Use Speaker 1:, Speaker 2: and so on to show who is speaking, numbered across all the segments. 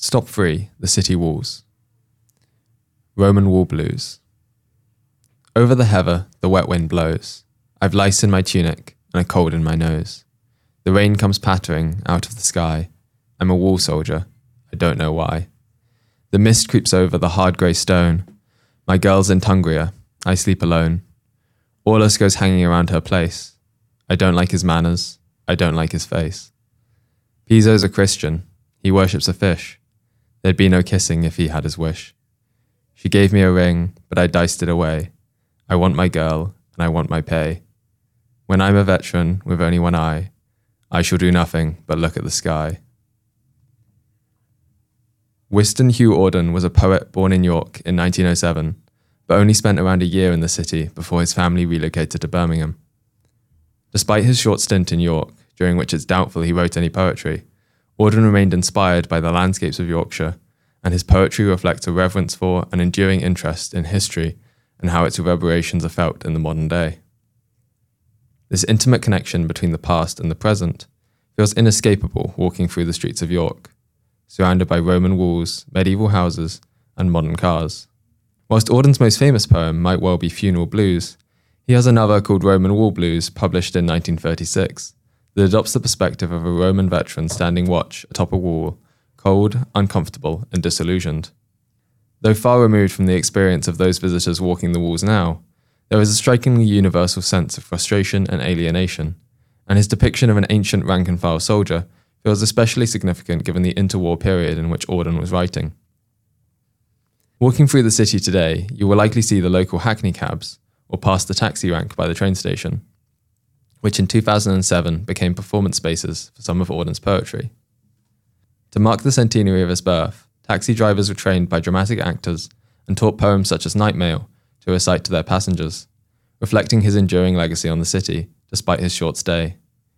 Speaker 1: Stop 3, the city walls. Roman wall blues. Over the heather, the wet wind blows. I've lice in my tunic and a cold in my nose. The rain comes pattering out of the sky. I'm a wall soldier. I don't know why. The mist creeps over the hard grey stone. My girl's in Tungria. I sleep alone. Aulus goes hanging around her place. I don't like his manners. I don't like his face. Piso's a Christian. He worships a fish. There'd be no kissing if he had his wish. She gave me a ring, but I diced it away. I want my girl, and I want my pay. When I'm a veteran with only one eye, I shall do nothing but look at the sky. Wystan Hugh Auden was a poet born in York in 1907, but only spent around a year in the city before his family relocated to Birmingham. Despite his short stint in York, during which it's doubtful he wrote any poetry, Auden remained inspired by the landscapes of Yorkshire, and his poetry reflects a reverence for and enduring interest in history and how its reverberations are felt in the modern day. This intimate connection between the past and the present feels inescapable walking through the streets of York, surrounded by Roman walls, medieval houses, and modern cars. Whilst Auden's most famous poem might well be Funeral Blues, he has another called Roman Wall Blues, published in 1936, that adopts the perspective of a Roman veteran standing watch atop a wall, cold, uncomfortable, and disillusioned. Though far removed from the experience of those visitors walking the walls now, there is a strikingly universal sense of frustration and alienation, and his depiction of an ancient rank-and-file soldier feels especially significant given the interwar period in which Auden was writing. Walking through the city today, you will likely see the local hackney cabs, or pass the taxi rank by the train station, which in 2007 became performance spaces for some of Auden's poetry. To mark the centenary of his birth, taxi drivers were trained by dramatic actors and taught poems such as Night Mail to recite to their passengers, reflecting his enduring legacy on the city despite his short stay.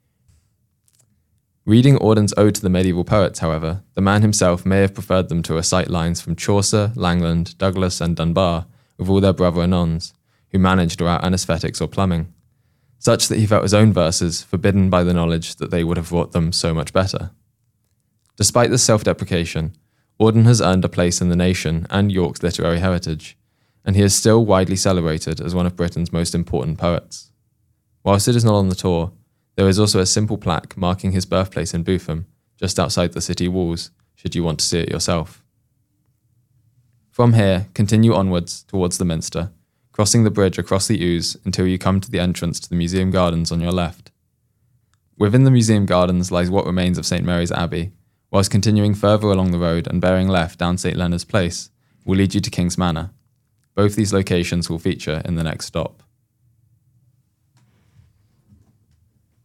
Speaker 1: Reading Auden's Ode to the Medieval Poets, however, the man himself may have preferred them to recite lines from Chaucer, Langland, Douglas, and Dunbar with all their brother anons, who managed without anaesthetics or plumbing, such that he felt his own verses forbidden by the knowledge that they would have wrought them so much better. Despite this self-deprecation, Auden has earned a place in the nation and York's literary heritage, and he is still widely celebrated as one of Britain's most important poets. Whilst it is not on the tour, there is also a simple plaque marking his birthplace in Bootham, just outside the city walls, should you want to see it yourself. From here, continue onwards towards the Minster, crossing the bridge across the Ouse until you come to the entrance to the Museum Gardens on your left. Within the Museum Gardens lies what remains of St Mary's Abbey, whilst continuing further along the road and bearing left down St Leonard's Place will lead you to King's Manor. Both these locations will feature in the next stop.